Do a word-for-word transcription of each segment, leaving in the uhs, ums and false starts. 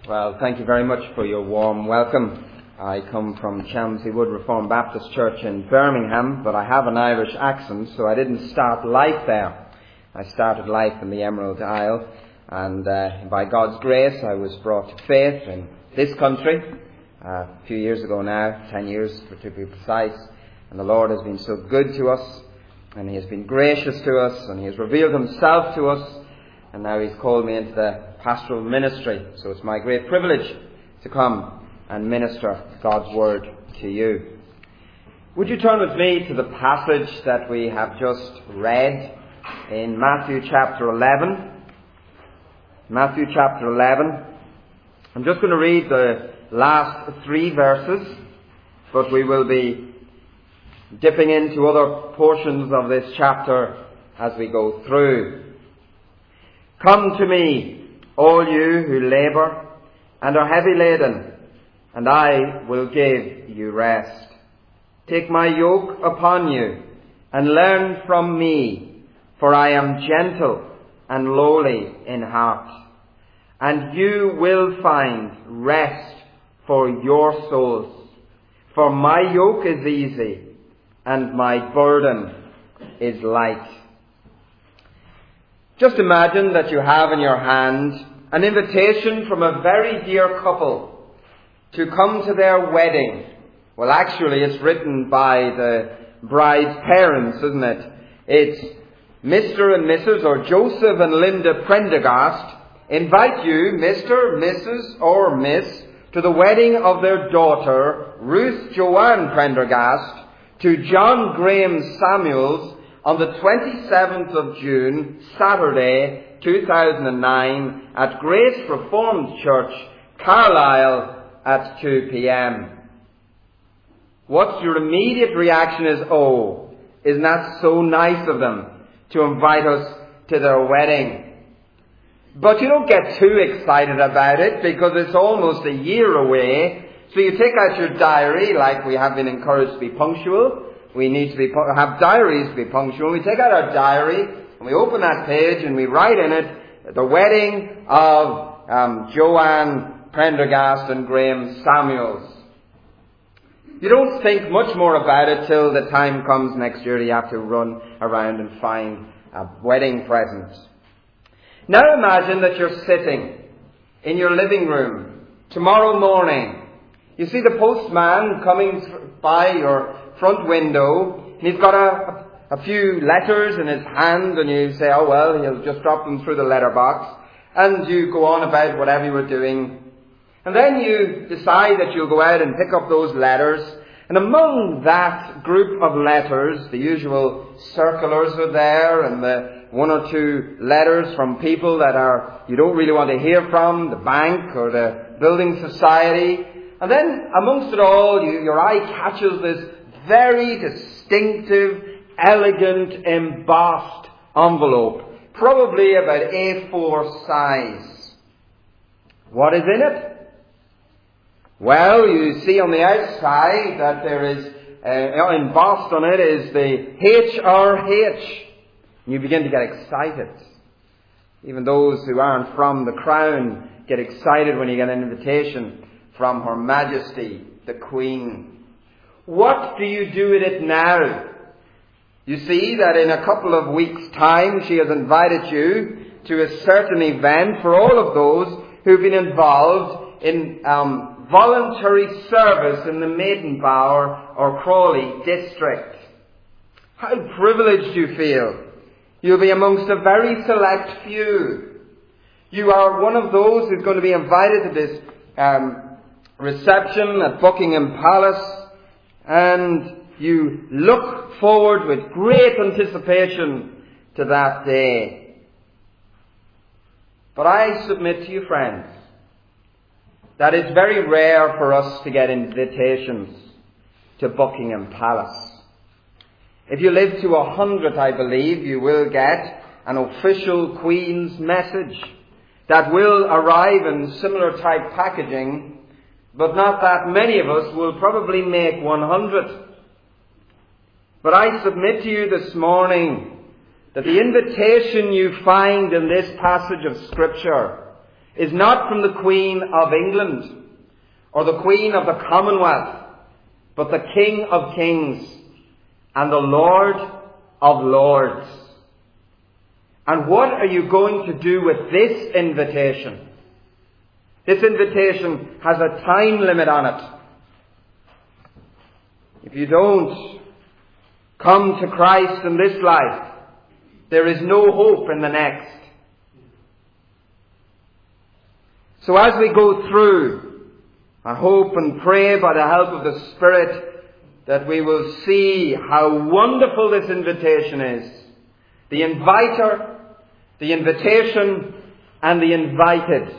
Well, thank you very much for your warm welcome. I come from Chelmsford Wood Reformed Baptist Church in Birmingham, but I have an Irish accent, so I didn't start life there. I started life in the Emerald Isle, and uh, by God's grace I was brought to faith in this country uh, a few years ago now, ten years to be precise, and the Lord has been so good to us, and He has been gracious to us, and He has revealed Himself to us, and now He's called me into the pastoral ministry. So it's my great privilege to come and minister God's Word to you. Would you turn with me to the passage that we have just read in Matthew chapter eleven? Matthew chapter eleven. I'm just going to read the last three verses, but we will be dipping into other portions of this chapter as we go through. Come to me, all you who labour and are heavy laden, and I will give you rest. Take my yoke upon you and learn from me, for I am gentle and lowly in heart, and you will find rest for your souls. For my yoke is easy and my burden is light. Just imagine that you have in your hand an invitation from a very dear couple to come to their wedding. Well, actually, it's written by the bride's parents, isn't it? It's Mister and Missus or Joseph and Linda Prendergast invite you, Mister, Missus or Miss, to the wedding of their daughter, Ruth Joanne Prendergast, to John Graham Samuels on the twenty-seventh of June, Saturday, two thousand nine, at Grace Reformed Church, Carlisle, at two p.m. What's your immediate reaction is, oh, isn't that so nice of them to invite us to their wedding? But you don't get too excited about it because it's almost a year away. So you take out your diary, like we have been encouraged to be punctual. We need to be have diaries to be punctual. We take out our diary and we open that page and we write in it the wedding of um, Joanne Prendergast and Graham Samuels. You don't think much more about it till the time comes next year. You have to run around and find a wedding present. Now imagine that you're sitting in your living room tomorrow morning. You see the postman coming by your front window, and he's got a, a few letters in his hand, and you say, oh well, he'll just drop them through the letterbox, and you go on about whatever you were doing. And then you decide that you'll go out and pick up those letters, and among that group of letters, the usual circulars are there, and the one or two letters from people that are you don't really want to hear from, the bank or the building society. And then amongst it all, you, your eye catches this very distinctive, elegant, embossed envelope, probably about A four size. What is in it? Well, you see on the outside that there is, uh, embossed on it is the H R H. And you begin to get excited. Even those who aren't from the crown get excited when you get an invitation from Her Majesty, the Queen. What do you do with it now? You see that in a couple of weeks' time she has invited you to a certain event for all of those who've been involved in um, voluntary service in the Maidenbower or Crawley district. How privileged you feel. You'll be amongst a very select few. You are one of those who's going to be invited to this um, reception at Buckingham Palace, and you look forward with great anticipation to that day. But I submit to you, friends, that it's very rare for us to get invitations to Buckingham Palace. If you live to a hundred, I believe, you will get an official Queen's message that will arrive in similar type packaging, but not that many of us will probably make one hundred. But I submit to you this morning that the invitation you find in this passage of Scripture is not from the Queen of England or the Queen of the Commonwealth, but the King of Kings and the Lord of Lords. And what are you going to do with this invitation? This invitation has a time limit on it. If you don't come to Christ in this life, there is no hope in the next. So as we go through, I hope and pray by the help of the Spirit that we will see how wonderful this invitation is. The inviter, the invitation, and the invited.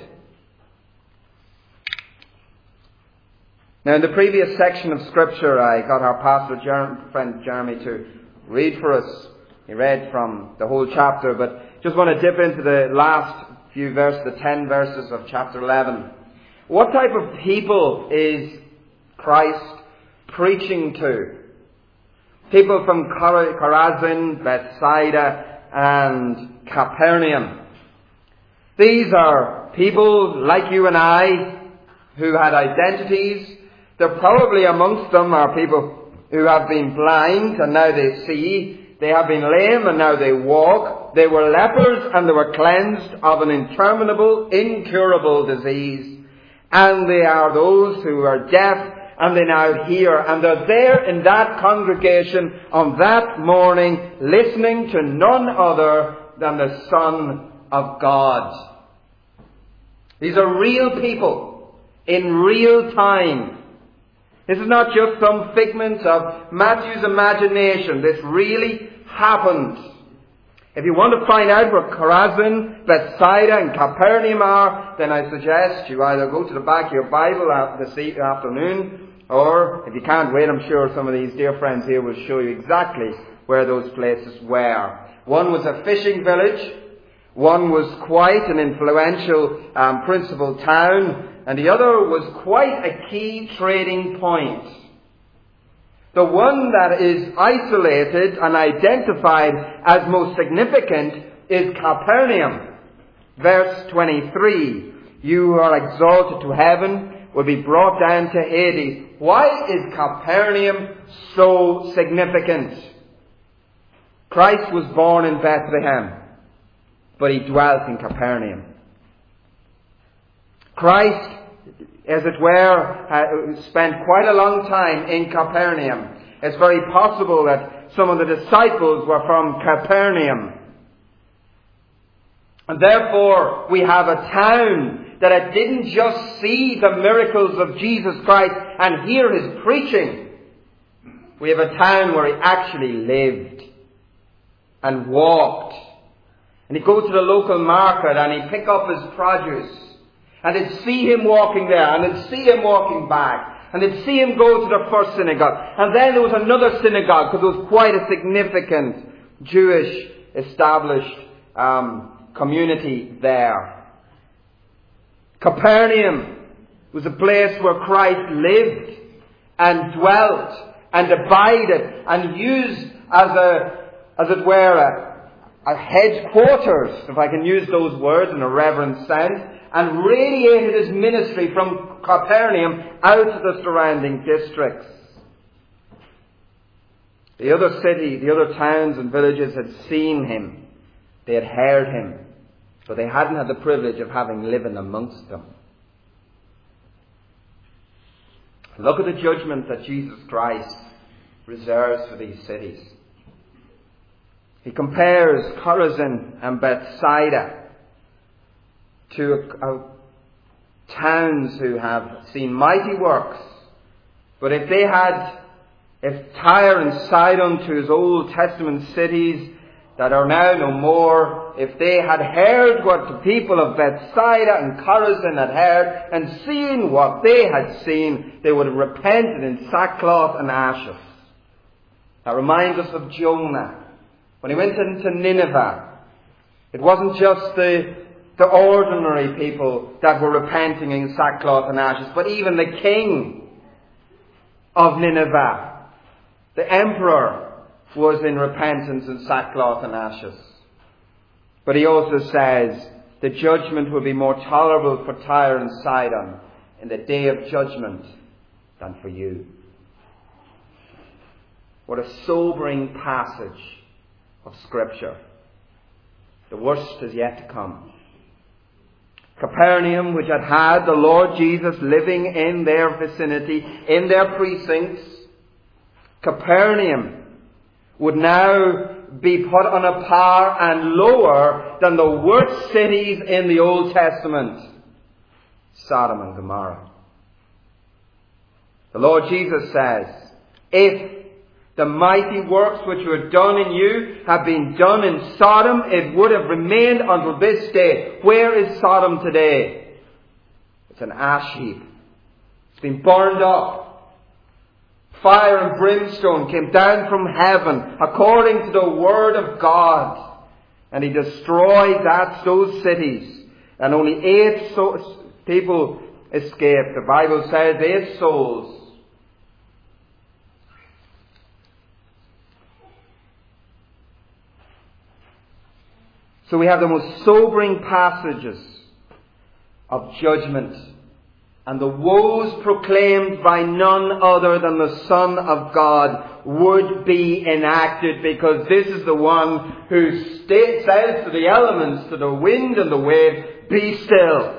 Now in the previous section of Scripture, I got our pastor Jer- friend Jeremy to read for us. He read from the whole chapter, but just want to dip into the last few verses, the ten verses of chapter eleven. What type of people is Christ preaching to? People from Chor- Chorazin, Bethsaida, and Capernaum. These are people like you and I who had identities. There probably amongst them are people who have been blind and now they see. They have been lame and now they walk. They were lepers and they were cleansed of an interminable, incurable disease. And they are those who are deaf and they now hear. And they're there in that congregation on that morning listening to none other than the Son of God. These are real people in real time. This is not just some figment of Matthew's imagination. This really happened. If you want to find out where Chorazin, Bethsaida and Capernaum are, then I suggest you either go to the back of your Bible this afternoon, or if you can't wait, I'm sure some of these dear friends here will show you exactly where those places were. One was a fishing village, one was quite an influential um, principal town, and the other was quite a key trading point. The one that is isolated and identified as most significant is Capernaum. Verse twenty-three, you who are exalted to heaven will be brought down to Hades. Why is Capernaum so significant? Christ was born in Bethlehem, but he dwelt in Capernaum. Christ, as it were, uh, spent quite a long time in Capernaum. It's very possible that some of the disciples were from Capernaum. And therefore, we have a town that it didn't just see the miracles of Jesus Christ and hear his preaching. We have a town where he actually lived and walked. And he'd go to the local market and he'd pick up his produce. And they'd see him walking there, and they'd see him walking back, and they'd see him go to the first synagogue. And then there was another synagogue, because it was quite a significant Jewish established um, community there. Capernaum was a place where Christ lived and dwelt and abided and used as a, as it were, a, a headquarters, if I can use those words in a reverent sense, and radiated his ministry from Capernaum out to the surrounding districts. The other city, the other towns and villages had seen him. They had heard him. But they hadn't had the privilege of having living amongst them. Look at the judgment that Jesus Christ reserves for these cities. He compares Chorazin and Bethsaida to a, a towns who have seen mighty works. But if they had, if Tyre and Sidon, to his Old Testament cities that are now no more, if they had heard what the people of Bethsaida and Chorazin had heard and seen what they had seen, they would have repented in sackcloth and ashes. That reminds us of Jonah. When he went into Nineveh, it wasn't just the The ordinary people that were repenting in sackcloth and ashes, but even the king of Nineveh, the emperor, was in repentance in sackcloth and ashes. But he also says the judgment will be more tolerable for Tyre and Sidon in the day of judgment than for you. What a sobering passage of Scripture. The worst is yet to come. Capernaum, which had had the Lord Jesus living in their vicinity, in their precincts, Capernaum would now be put on a par and lower than the worst cities in the Old Testament, Sodom and Gomorrah. The Lord Jesus says, if the mighty works which were done in you have been done in Sodom, it would have remained until this day. Where is Sodom today? It's an ash heap. It's been burned up. Fire and brimstone came down from heaven according to the word of God. And He destroyed that, those cities. And only eight so- people escaped. The Bible says eight souls. So we have the most sobering passages of judgment and the woes proclaimed by none other than the Son of God would be enacted, because this is the one who st- says to the elements, to the wind and the wave, be still.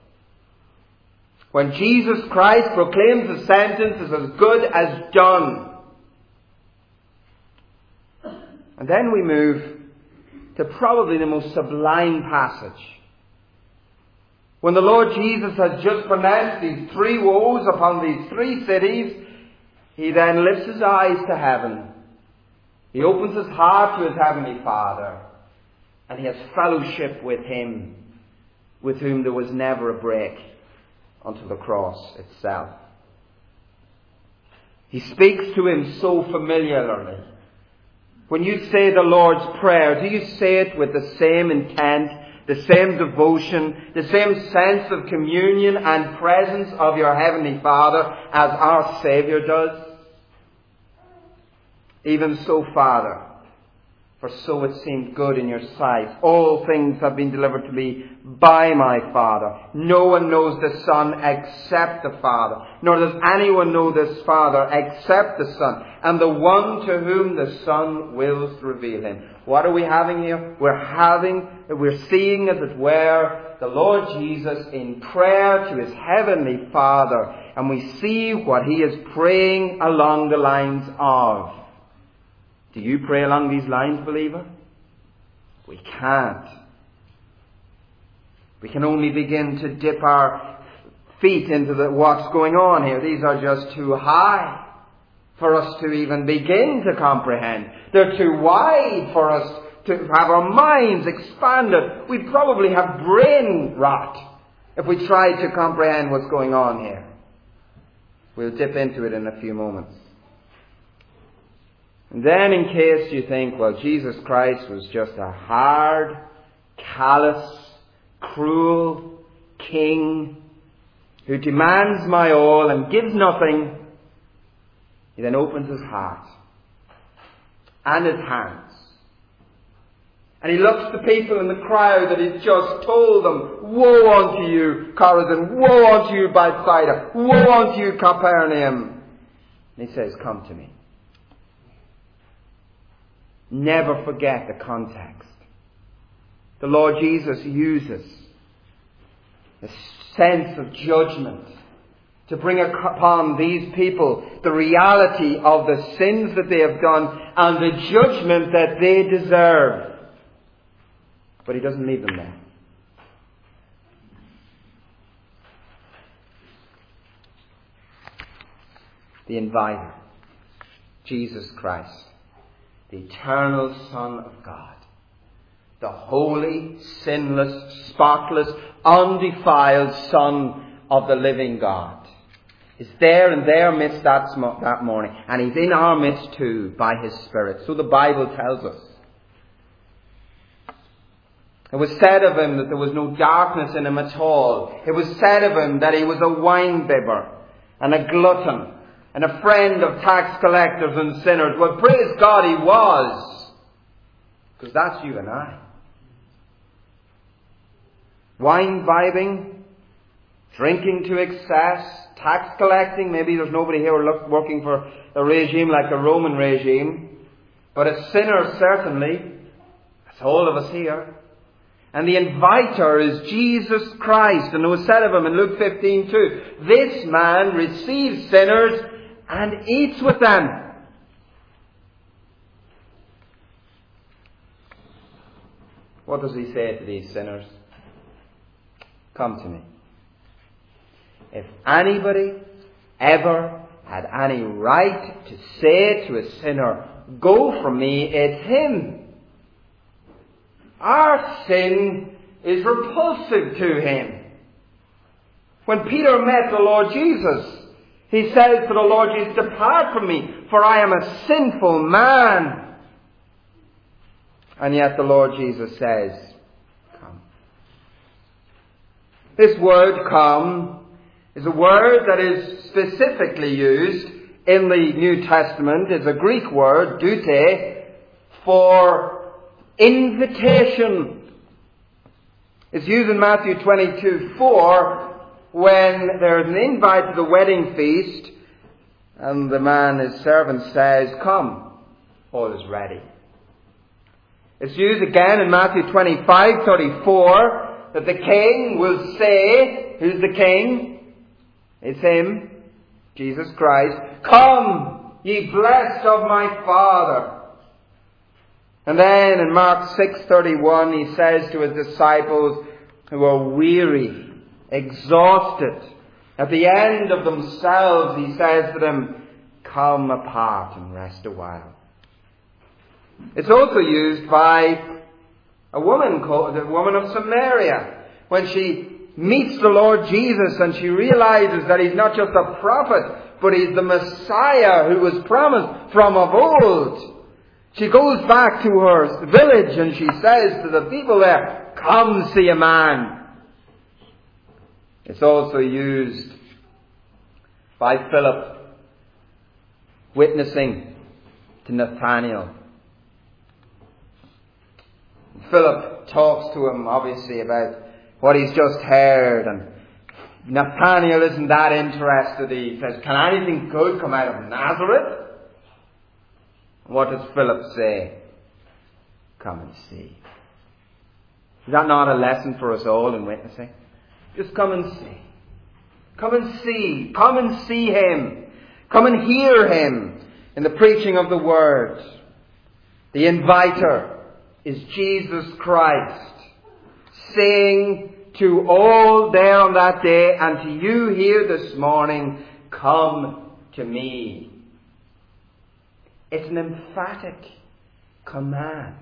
When Jesus Christ proclaims the sentence is as good as done. And then we move to probably the most sublime passage. When the Lord Jesus has just pronounced these three woes upon these three cities, He then lifts His eyes to heaven. He opens His heart to His Heavenly Father. And He has fellowship with Him, with whom there was never a break until the cross itself. He speaks to Him so familiarly. When you say the Lord's Prayer, do you say it with the same intent, the same devotion, the same sense of communion and presence of your Heavenly Father as our Saviour does? Even so, Father, for so it seemed good in your sight. All things have been delivered to me by my Father. No one knows the Son except the Father, nor does anyone know this Father except the Son, and the one to whom the Son wills to reveal Him. What are we having here? We're having, we're seeing, as it were, the Lord Jesus in prayer to His Heavenly Father, and we see what He is praying along the lines of. Do you pray along these lines, believer? We can't. We can only begin to dip our feet into the, what's going on here. These are just too high for us to even begin to comprehend. They're too wide for us to have our minds expanded. We'd probably have brain rot if we tried to comprehend what's going on here. We'll dip into it in a few moments. And then, in case you think, well, Jesus Christ was just a hard, callous, cruel king who demands my all and gives nothing, He then opens His heart and His hands. And He looks to people in the crowd that He's just told them, woe unto you, Chorazin, woe unto you, Bethsaida, woe unto you, Capernaum. And He says, come to me. Never forget the context. The Lord Jesus uses a sense of judgment to bring upon these people the reality of the sins that they have done and the judgment that they deserve. But He doesn't leave them there. The inviter, Jesus Christ, the eternal Son of God, the holy, sinless, spotless, undefiled Son of the living God, is there in their midst that, that morning. And He's in our midst too by His Spirit. So the Bible tells us. It was said of Him that there was no darkness in Him at all. It was said of Him that He was a wine-bibber and a glutton and a friend of tax collectors and sinners. Well, praise God, He was. Because that's you and I. wine bibbing, drinking to excess, tax collecting. Maybe there's nobody here look, working for a regime like the Roman regime. But a sinner, certainly. That's all of us here. And the inviter is Jesus Christ. And it was said of him in Luke fifteen two, this man receives sinners and eats with them. What does he say to these sinners? Come to me. If anybody ever had any right to say to a sinner, go from me, it's him. Our sin is repulsive to him. When Peter met the Lord Jesus, he says to the Lord Jesus, depart from me, for I am a sinful man. And yet the Lord Jesus says, come. This word come is a word that is specifically used in the New Testament. It's a Greek word, doute, for invitation. It's used in Matthew twenty-two four when there's an invite to the wedding feast and the man, his servant, says, come, all is ready. It's used again in Matthew twenty-five thirty-four that the king will say, who's the king? It's him, Jesus Christ. Come, ye blessed of my Father. And then in Mark six thirty-one he says to his disciples who are weary, exhausted, at the end of themselves, he says to them, come apart and rest a while. It's also used by a woman called the woman of Samaria when she meets the Lord Jesus and she realizes that he's not just a prophet, but he's the Messiah who was promised from of old. She goes back to her village and she says to the people there, come see a man. It's also used by Philip witnessing to Nathanael. Philip talks to him, obviously, about what he's just heard. And Nathanael isn't that interested. He says, can anything good come out of Nazareth? What does Philip say? Come and see. Is that not a lesson for us all in witnessing? Just come and see. Come and see. Come and see him. Come and hear him in the preaching of the word. The inviter is Jesus Christ, saying to all there on that day and to you here this morning, come to me. It's an emphatic command.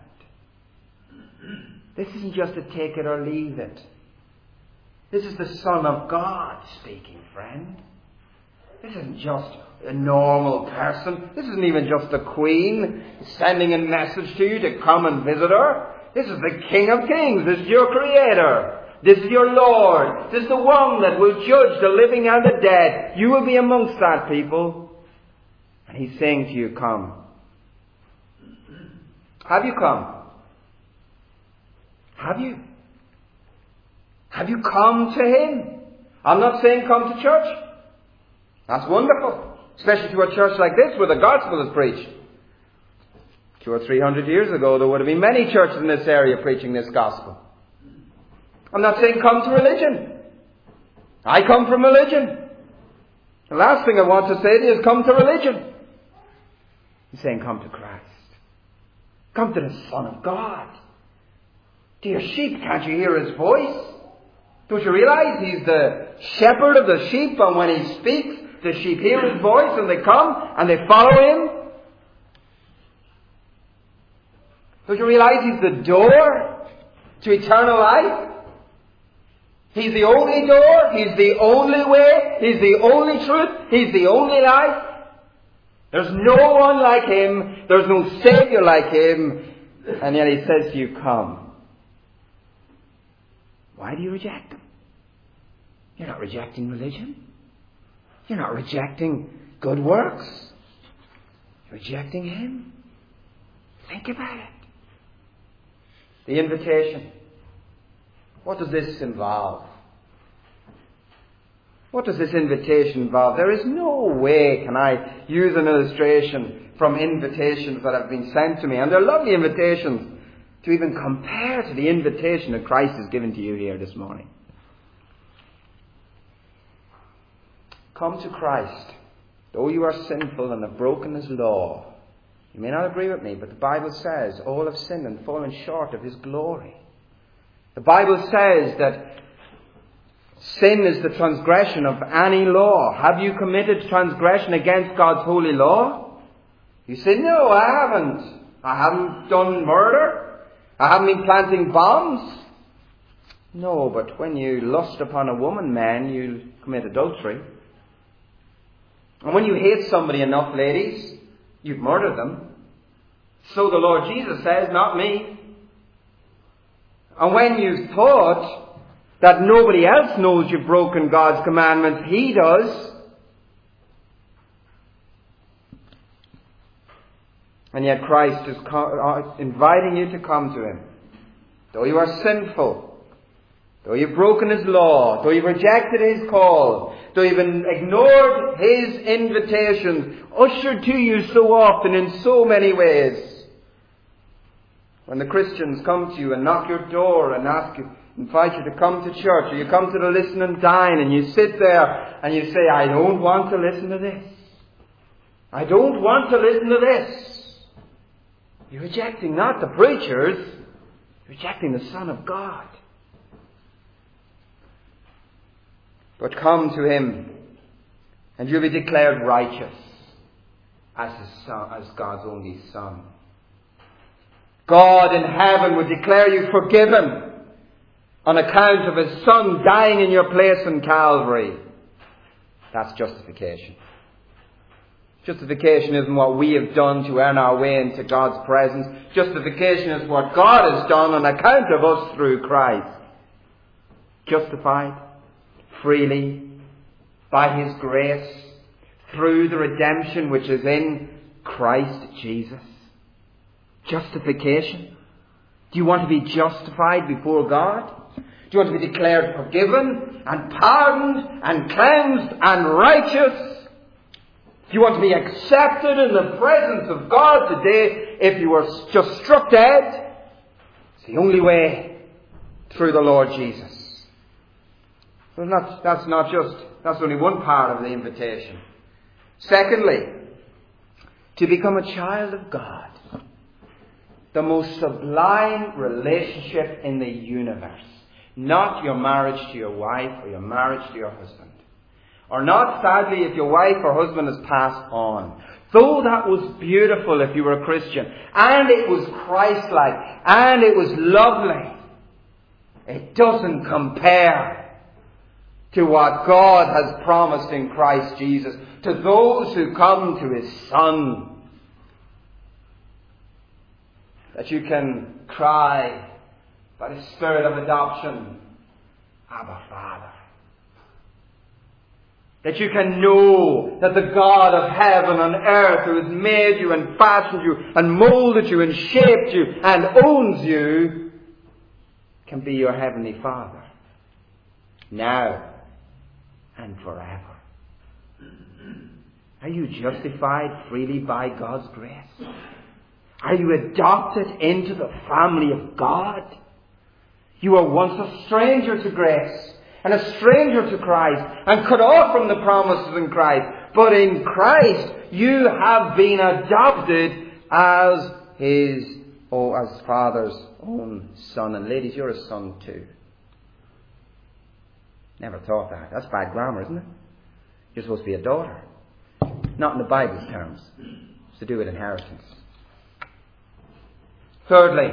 This isn't just a take it or leave it. This is the Son of God speaking, friend. This isn't just a normal person. This isn't even just a queen sending a message to you to come and visit her. This is the King of Kings. This is your Creator. This is your Lord. This is the one that will judge the living and the dead. You will be amongst that people. And he's saying to you, come. Have you come? Have you? Have you come to him? I'm not saying come to church. That's wonderful. Especially to a church like this where the gospel is preached. Two or three hundred years ago there would have been many churches in this area preaching this gospel. I'm not saying come to religion. I come from religion. The last thing I want to say to you is come to religion. He's saying come to Christ. Come to the Son of God. Dear sheep, can't you hear his voice? Don't you realize he's the shepherd of the sheep, and when he speaks, the sheep hear his voice and they come and they follow him? Don't you realize he's the door to eternal life? He's the only door. He's the only way. He's the only truth. He's the only life. There's no one like him. There's no Savior like him. And yet he says to you, come. Why do you reject him? You're not rejecting religion. You're not rejecting good works. You're rejecting him. Think about it. The invitation. what does this involve? What does this invitation involve? There is no way can I use an illustration from invitations that have been sent to me, and they're lovely invitations, to even compare to the invitation that Christ has given to you here this morning. Come to Christ, though you are sinful and have broken His law. You may not agree with me, but the Bible says all have sinned and fallen short of His glory. The Bible says that sin is the transgression of any law. Have you committed transgression against God's holy law? You say, no, I haven't. I haven't done murder. I haven't been planting bombs. No, but when you lust upon a woman, man, you commit adultery. And when you hate somebody enough, ladies, you've murdered them. So the Lord Jesus says, not me. And when you thought that nobody else knows you've broken God's commandments, He does. And yet Christ is inviting you to come to Him. Though you are sinful, though you've broken His law, though you've rejected His call, though you've ignored His invitations, ushered to you so often in so many ways. When the Christians come to you and knock your door and ask you, invite you to come to church, or you come to the listen and dine, and you sit there and you say, I don't want to listen to this. I don't want to listen to this. You're rejecting not the preachers, you're rejecting the Son of God. But come to Him, and you'll be declared righteous as His son, as God's only Son. God in heaven would declare you forgiven on account of His Son dying in your place in Calvary. That's justification. Justification isn't what we have done to earn our way into God's presence. Justification is what God has done on account of us through Christ. Justified freely by His grace through the redemption which is in Christ Jesus. Justification. Do you want to be justified before God? Do you want to be declared forgiven and pardoned and cleansed and righteous? Do you want to be accepted in the presence of God today if you were just struck dead? It's the only way, through the Lord Jesus. Well, that's, that's not just, that's only one part of the invitation. Secondly, to become a child of God. The most sublime relationship in the universe. Not your marriage to your wife or your marriage to your husband. Or not, sadly, if your wife or husband has passed on. Though that was beautiful if you were a Christian. And it was Christ-like. And it was lovely. It doesn't compare to what God has promised in Christ Jesus. To those who come to His Son. That you can cry by the Spirit of adoption, Abba, Father. That you can know that the God of heaven and earth, who has made you and fashioned you and molded you and shaped you and owns you, can be your heavenly Father. Now and forever. Are you justified freely by God's grace? Are you adopted into the family of God? You were once a stranger to grace and a stranger to Christ and cut off from the promises in Christ. But in Christ you have been adopted as His, oh, as Father's own son. And ladies, you're a son too. Never thought that. That's bad grammar, isn't it? You're supposed to be a daughter. Not in the Bible's terms. It's to do with inheritance. Thirdly,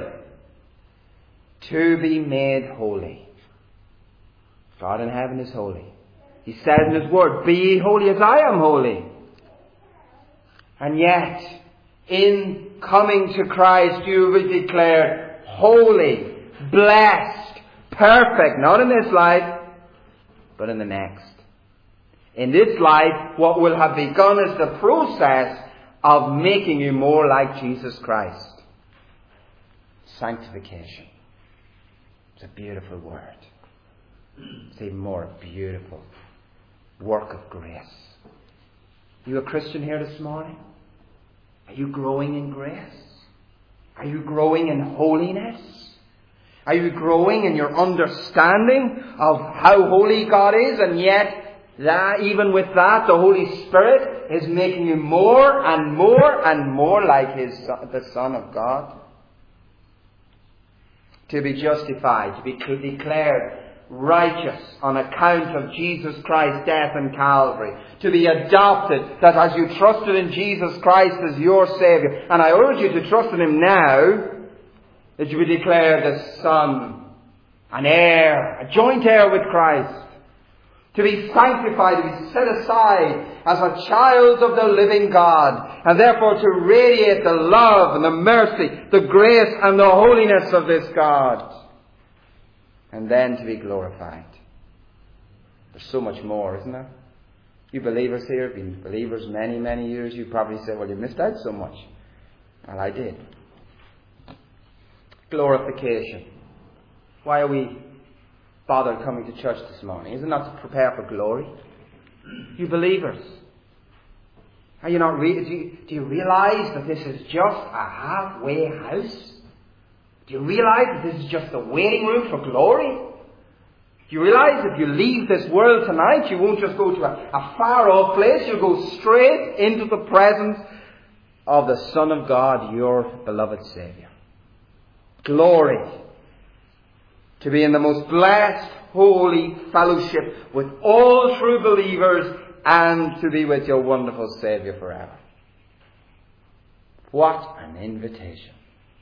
to be made holy. God in heaven is holy. He said in His Word, be ye holy as I am holy. And yet, in coming to Christ, you will be declared holy, blessed, perfect. Not in this life, but in the next. In this life, what will have begun is the process of making you more like Jesus Christ. Sanctification. It's a beautiful word. It's even more a beautiful work of grace. Are you a Christian here this morning? Are you growing in grace? Are you growing in holiness? Are you growing in your understanding of how holy God is, and yet that even with that the Holy Spirit is making you more and more and more like his son, the Son of God? To be justified, to be declared righteous on account of Jesus Christ's death in Calvary. To be adopted, that as you trusted in Jesus Christ as your Saviour, and I urge you to trust in him now, that you be declared a son, an heir, a joint heir with Christ. To be sanctified, to be set aside as a child of the living God, and therefore to radiate the love and the mercy, the grace and the holiness of this God. And then to be glorified. There's so much more, isn't there? You believers here have been believers many, many years. You probably say, well, you missed out so much. Well, I did. Glorification. Why are we bothered coming to church this morning? Is it not to prepare for glory? You believers, are you not re- do, you, do you realize that this is just a halfway house? Do you realize that this is just the waiting room for glory? Do you realize if you leave this world tonight, you won't just go to a, a far-off place, you'll go straight into the presence of the Son of God, your beloved Saviour. Glory. To be in the most blessed, holy fellowship with all true believers, and to be with your wonderful Saviour forever. What an invitation.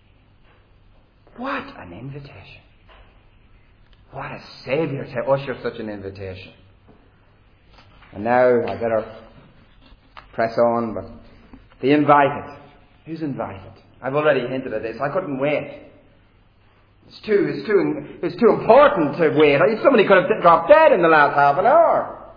What an invitation. What a Saviour to usher such an invitation. And now I better press on, but the invited. Who's invited? I've already hinted at this. I couldn't wait. It's too, it's too, it's too important to wait. Somebody could have dropped dead in the last half an hour.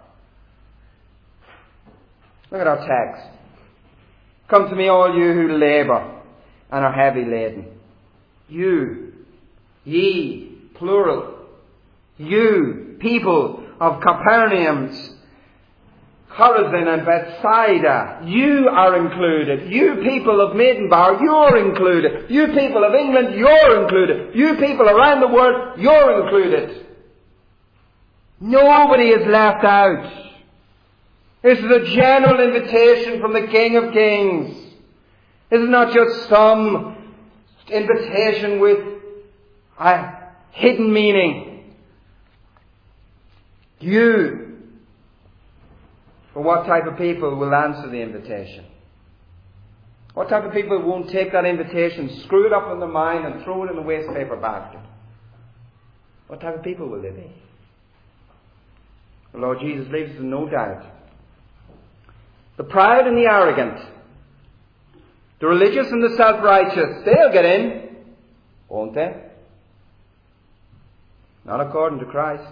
Look at our text. Come to me, all you who labour and are heavy laden. You, ye, plural. You, people of Capernaum, Chorazin and Bethsaida, you are included. You people of Maidenbar, you're included. You people of England, you're included. You people around the world, you're included. Nobody is left out. This is a general invitation from the King of Kings. This is not just some invitation with a hidden meaning. You. But what type of people will answer the invitation? What type of people won't take that invitation, screw it up in their mind and throw it in the waste paper basket? What type of people will they be? The Lord Jesus leaves us in no doubt. The proud and the arrogant, the religious and the self-righteous, they'll get in, won't they? Not according to Christ.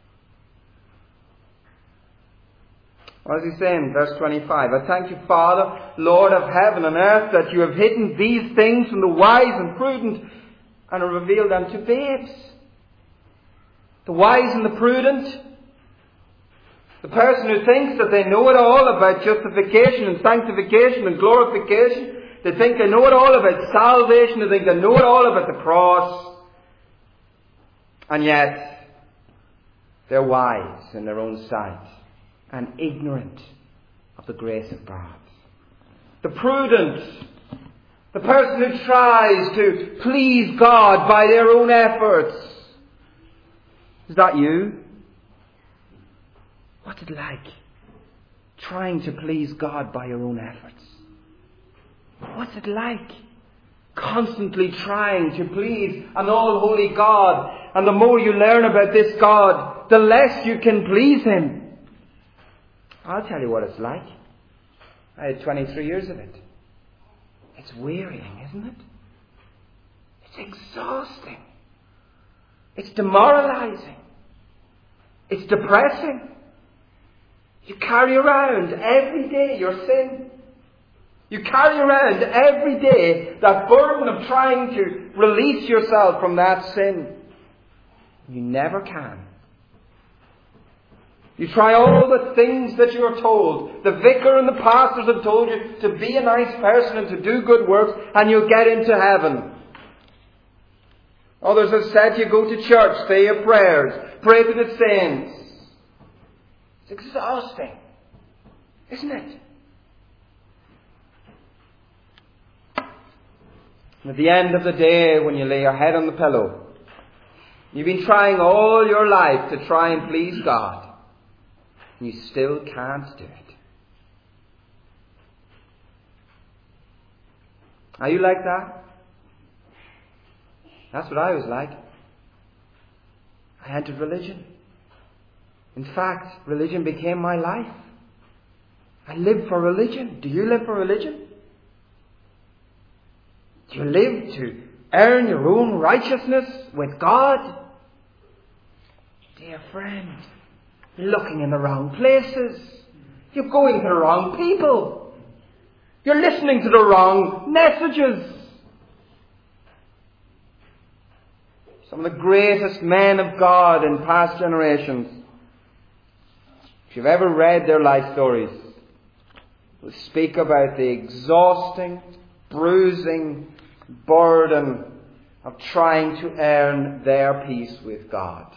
What is he saying? Verse twenty-five. I thank you, Father, Lord of heaven and earth, that you have hidden these things from the wise and prudent and have revealed them to babes. The wise and the prudent, the person who thinks that they know it all about justification and sanctification and glorification, they think they know it all about salvation, they think they know it all about the cross, and yet they're wise in their own sight and ignorant of the grace of God. The prudent, the person who tries to please God by their own efforts. Is that you? What's it like trying to please God by your own efforts? What's it like constantly trying to please an all-holy God? And the more you learn about this God, the less you can please Him. I'll tell you what it's like. I had twenty-three years of it. It's wearying, isn't it? It's exhausting. It's demoralizing. It's depressing. You carry around every day your sin. You carry around every day that burden of trying to release yourself from that sin. You never can. You try all the things that you are told. The vicar and the pastors have told you to be a nice person and to do good works, and you'll get into heaven. Others have said you go to church, say your prayers, pray to the saints. It's exhausting, isn't it? And at the end of the day, when you lay your head on the pillow, you've been trying all your life to try and please God. You still can't do it. Are you like that? That's what I was like. I entered religion. In fact, religion became my life. I lived for religion. Do you live for religion? Do you live to earn your own righteousness with God? Dear friend, you're looking in the wrong places. You're going to the wrong people. You're listening to the wrong messages. Some of the greatest men of God in past generations, if you've ever read their life stories, will speak about the exhausting, bruising burden of trying to earn their peace with God.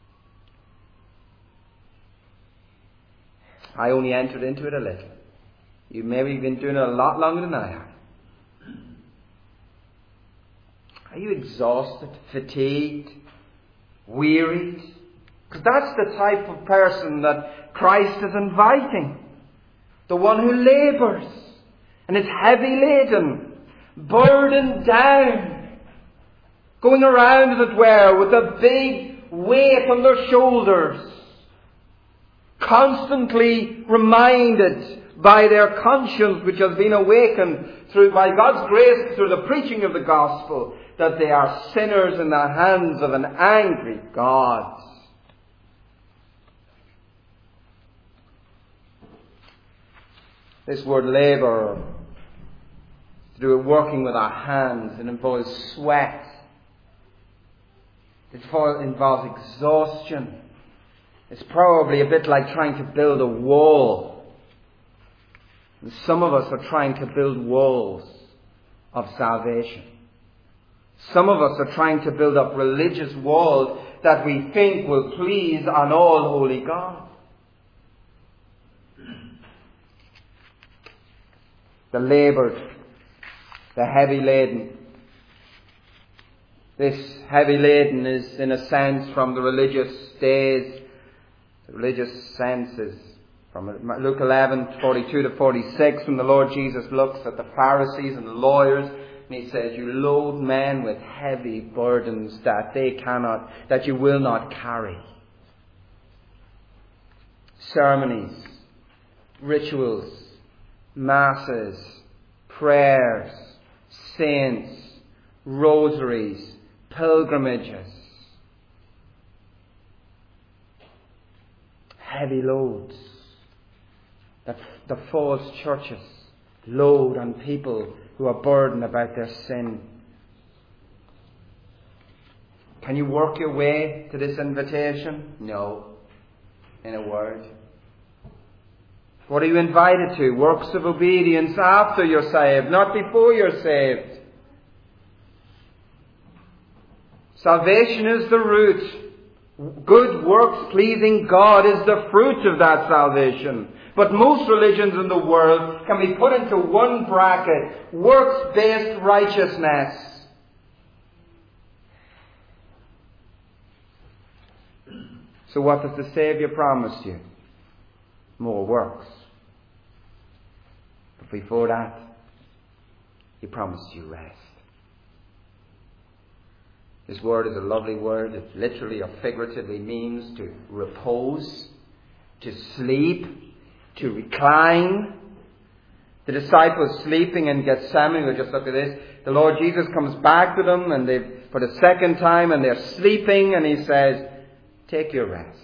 I only entered into it a little. You've maybe been doing it a lot longer than I have. Are you exhausted, fatigued, wearied? Because that's the type of person that Christ is inviting. The one who labours and is heavy laden, burdened down, going around, as it were, with a big weight on their shoulders, constantly reminded by their conscience, which has been awakened through, by God's grace, through the preaching of the gospel, that they are sinners in the hands of an angry God. This word labour, to do with working with our hands, it involves sweat. It involves exhaustion. It's probably a bit like trying to build a wall. And some of us are trying to build walls of salvation. Some of us are trying to build up religious walls that we think will please an all-holy God. The laboured, the heavy laden. This heavy laden is, in a sense, from the religious days, the religious senses. From Luke eleven, forty-two to forty-six, when the Lord Jesus looks at the Pharisees and the lawyers, and he says, you load men with heavy burdens that they cannot, that you will not carry. Ceremonies, rituals, masses, prayers, saints, rosaries, pilgrimages. Heavy loads that the false churches load on people who are burdened about their sin. Can you work your way to this invitation? No. In a word. What are you invited to? Works of obedience after you're saved, not before you're saved. Salvation is the root. Good works pleasing God is the fruit of that salvation. But most religions in the world can be put into one bracket: works-based righteousness. So what does the Saviour promise you? More works. But before that, He promised you rest. This word is a lovely word. It literally or figuratively means to repose, to sleep, to recline. The disciples sleeping in Gethsemane, we'll just look at this. The Lord Jesus comes back to them and they, for the second time, and they're sleeping, and He says, take your rest.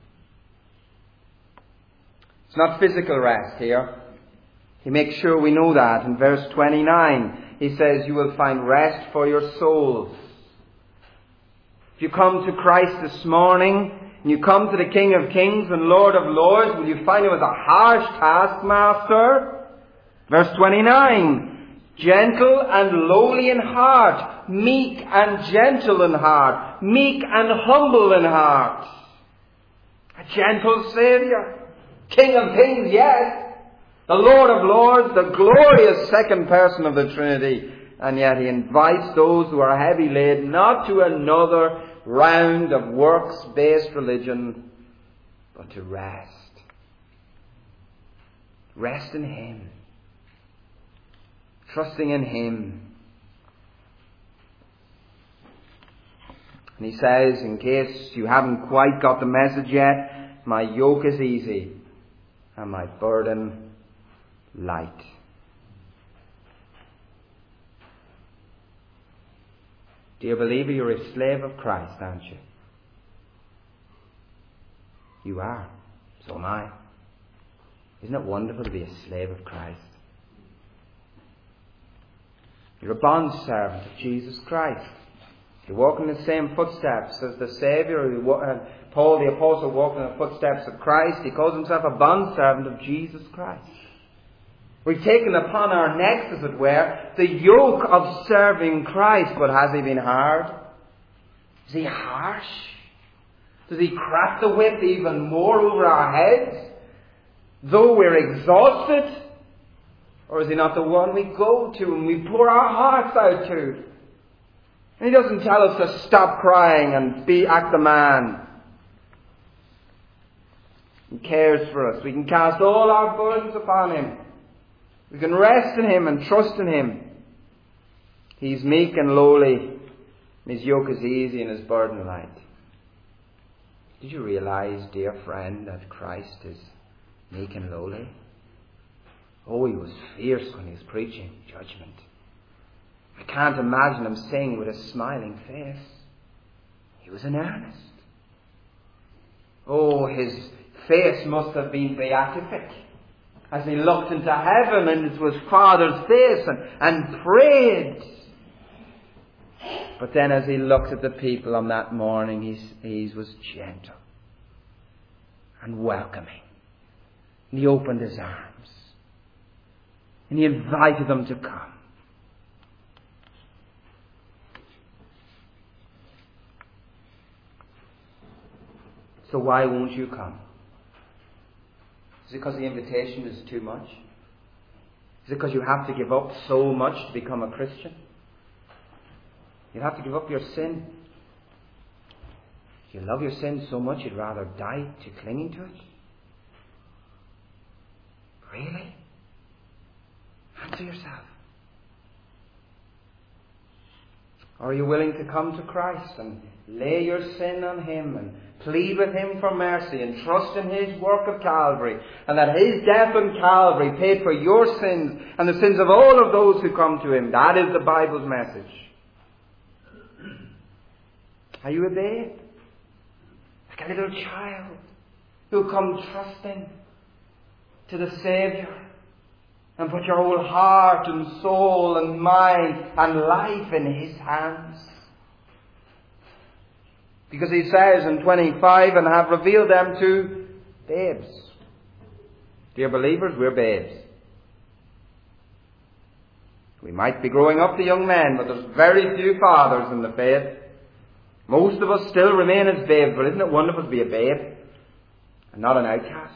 It's not physical rest here. He makes sure we know that. In verse twenty-nine, He says, you will find rest for your souls. If you come to Christ this morning, and you come to the King of Kings and Lord of Lords, will you find him as a harsh taskmaster? Verse twenty-nine, gentle and lowly in heart, meek and gentle in heart, meek and humble in heart. A gentle Saviour. King of Kings, yes. The Lord of Lords, the glorious second person of the Trinity. And yet he invites those who are heavy laden not to another round of works-based religion, but to rest. Rest in him. Trusting in him. And he says, in case you haven't quite got the message yet, my yoke is easy and my burden light. Dear believer, you're a slave of Christ, aren't you? You are. So am I. Isn't it wonderful to be a slave of Christ? You're a bondservant of Jesus Christ. You walk in the same footsteps as the Saviour. Paul the Apostle walked in the footsteps of Christ. He calls himself a bondservant of Jesus Christ. We've taken upon our necks, as it were, the yoke of serving Christ. But has he been hard? Is he harsh? Does he crack the whip even more over our heads, though we're exhausted? Or is he not the one we go to and we pour our hearts out to? And he doesn't tell us to stop crying and be act the man. He cares for us. We can cast all our burdens upon him. We can rest in him and trust in him. He's meek and lowly. His yoke is easy and his burden light. Did you realize, dear friend, that Christ is meek and lowly? Oh, he was fierce when he was preaching judgment. I can't imagine him saying with a smiling face. He was in earnest. Oh, his face must have been beatific as he looked into heaven and into his Father's face and, and prayed. But then as he looked at the people on that morning, he, he was gentle and welcoming. And he opened his arms. And he invited them to come. So why won't you come? Is it because the invitation is too much? Is it because you have to give up so much to become a Christian? You have to give up your sin. You love your sin so much you'd rather die to clinging to it? Really? Answer yourself. Or are you willing to come to Christ and lay your sin on him and plead with him for mercy and trust in his work of Calvary, and that his death on Calvary paid for your sins and the sins of all of those who come to him? That is the Bible's message. Are you a babe? Like a little child who come trusting to the Saviour and put your whole heart and soul and mind and life in his hands? Because he says in twenty-five, and have revealed them to babes. Dear believers, we're babes. We might be growing up to young men, but there's very few fathers in the faith. Most of us still remain as babes, but isn't it wonderful to be a babe and not an outcast?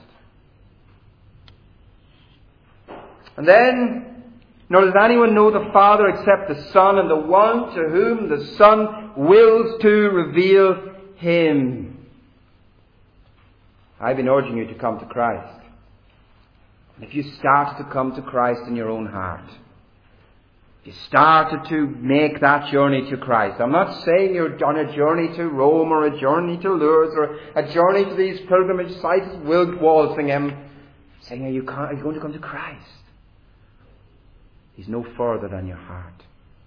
And then, nor does anyone know the Father except the Son, and the one to whom the Son wills to reveal him. I've been urging you to come to Christ. And if you start to come to Christ in your own heart, if you started to make that journey to Christ, I'm not saying you're on a journey to Rome or a journey to Lourdes or a journey to these pilgrimage sites, Walsingham. I'm saying, are you, are you going to come to Christ? He's no further than your heart.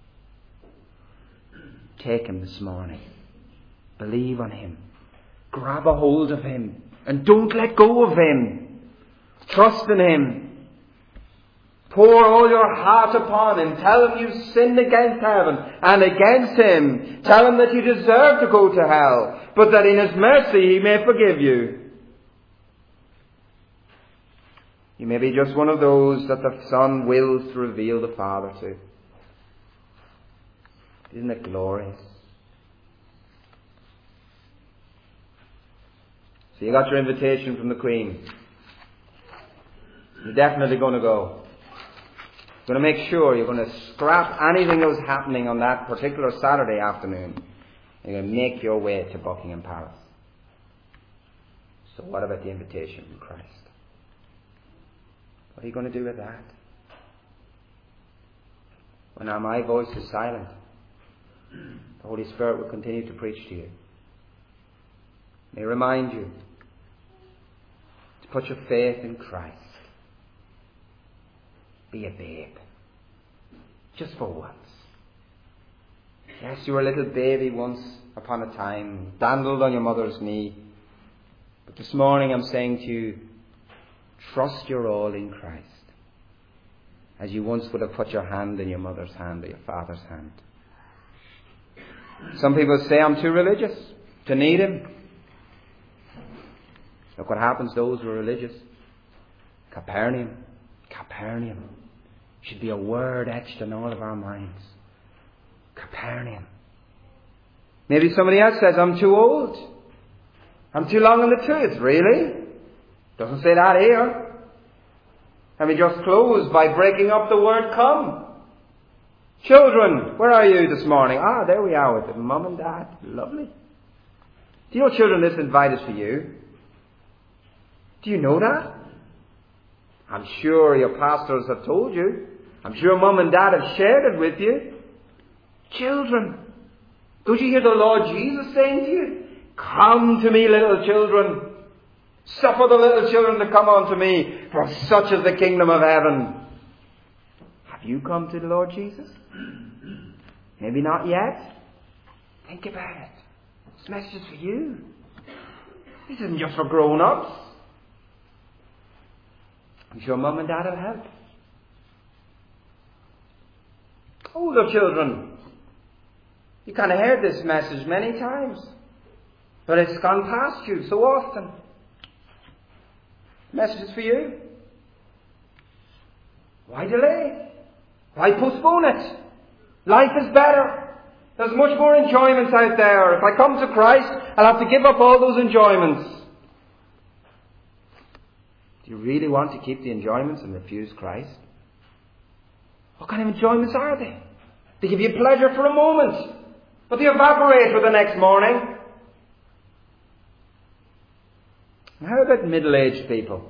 Take him this morning. Believe on him. Grab a hold of him. And don't let go of him. Trust in him. Pour all your heart upon Him. Tell Him you've sinned against heaven and against Him. Tell Him that you deserve to go to hell, but that in His mercy He may forgive you. You may be just one of those that the Son wills to reveal the Father to. Isn't it glorious? So you got your invitation from the Queen. You're definitely going to go. You're going to make sure you're going to scrap anything that was happening on that particular Saturday afternoon. You're going to make your way to Buckingham Palace. So what about the invitation from Christ? What are you going to do with that? When now my voice is silent, the Holy Spirit will continue to preach to you. May remind you to put your faith in Christ. Be a babe. Just for once. Yes, you were a little baby once upon a time, dandled on your mother's knee. But this morning I'm saying to you, trust your all in Christ. As you once would have put your hand in your mother's hand or your father's hand. Some people say, I'm too religious to need Him. Look what happens to those who are religious. Capernaum. Capernaum. Should be a word etched in all of our minds. Capernaum. Maybe somebody else says, I'm too old. I'm too long in the tooth. Really? Doesn't say that here. And we just close by breaking up the word come. Children, where are you this morning? Ah, there we are with it. Mum and Dad. Lovely. Do you know, children, this invite is for you? Do you know that? I'm sure your pastors have told you. I'm sure Mum and Dad have shared it with you. Children, don't you hear the Lord Jesus saying to you, come to me, little children. Suffer the little children to come unto me, for such is the kingdom of heaven. Have you come to the Lord Jesus? Maybe not yet. Think about it. This message is for you. This isn't just for grown-ups. I'm sure Mum and Dad will help. Older children, you kind of heard this message many times, but it's gone past you so often. The message is for you. Why delay? Why postpone it? Life is better. There's much more enjoyments out there. If I come to Christ, I'll have to give up all those enjoyments. Do you really want to keep the enjoyments and refuse Christ? What kind of enjoyments are they? They give you pleasure for a moment, but they evaporate with the next morning. And how about middle-aged people?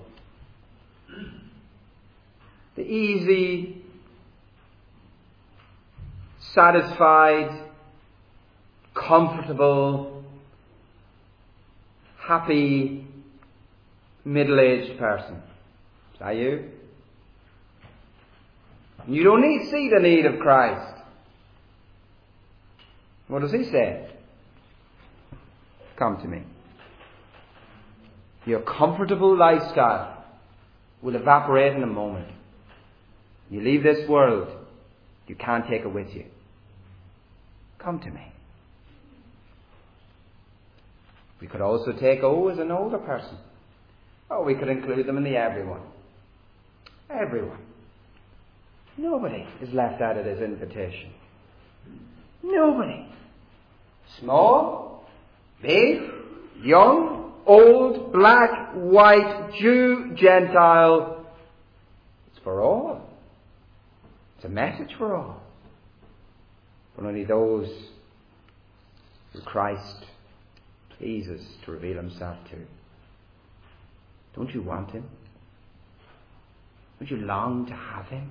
The easy, satisfied, comfortable, happy, middle-aged person. Is that you? You don't need see the need of Christ. What does He say? Come to me. Your comfortable lifestyle will evaporate in a moment. You leave this world, you can't take it with you. Come to me. We could also take O as an older person. Oh, we could include them in the everyone. Everyone. Nobody is left out of this invitation. Nobody. Small, big, young, old, black, white, Jew, Gentile. It's for all. It's a message for all. But only those who Christ pleases to reveal Himself to. Don't you want Him? Don't you long to have Him?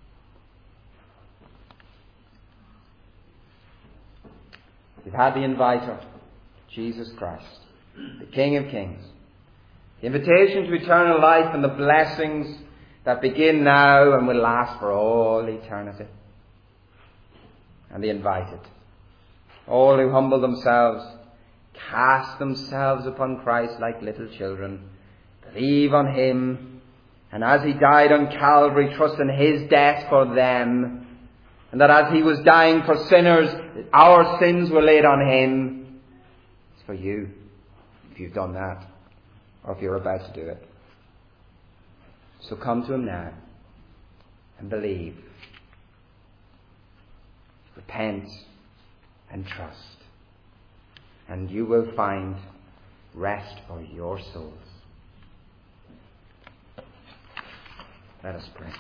We've had the inviter, Jesus Christ, the King of Kings. The invitation to eternal life and the blessings that begin now and will last for all eternity. And the invited. All who humble themselves, cast themselves upon Christ like little children, believe on Him, And as he died on Calvary, trust in his death for them. And that as he was dying for sinners, our sins were laid on him. It's for you, if you've done that, or if you're about to do it. So come to him now and believe. Repent and trust. And you will find rest for your souls. Let us pray.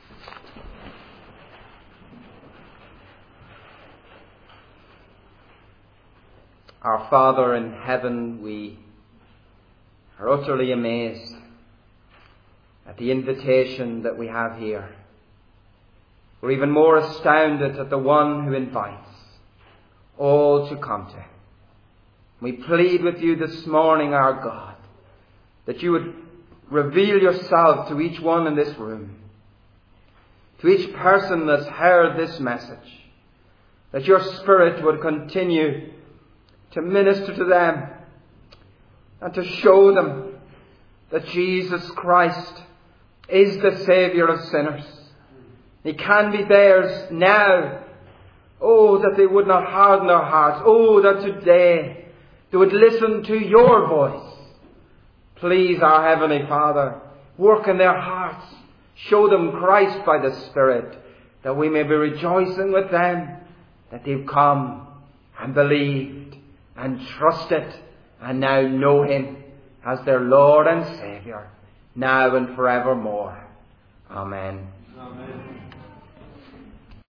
Our Father in heaven, we are utterly amazed at the invitation that we have here. We're even more astounded at the one who invites all to come to him. We plead with you this morning, our God, that you would reveal yourself to each one in this room, to each person that's heard this message, that your Spirit would continue to minister to them and to show them that Jesus Christ is the Saviour of sinners. He can be theirs now. Oh, that they would not harden their hearts. Oh, that today they would listen to your voice. Please, our Heavenly Father, work in their hearts. Show them Christ by the Spirit, that we may be rejoicing with them that they've come and believed and trusted and now know him as their Lord and Saviour, now and forevermore. Amen. Amen.